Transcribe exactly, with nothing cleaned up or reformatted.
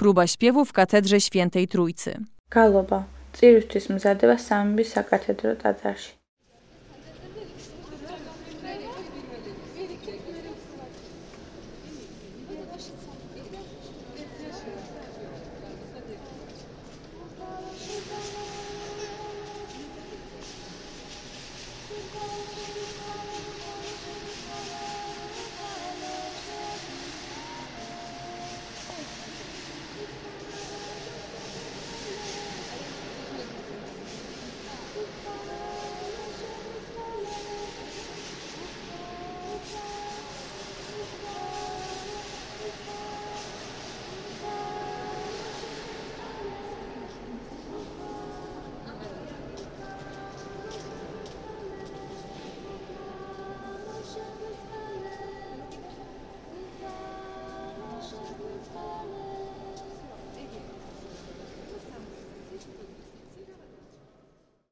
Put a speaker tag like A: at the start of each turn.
A: Próba śpiewu w katedrze Świętej Trójcy.
B: Galoba. Dzirისთვის mზადება სამების საკათედრო ტაძარში.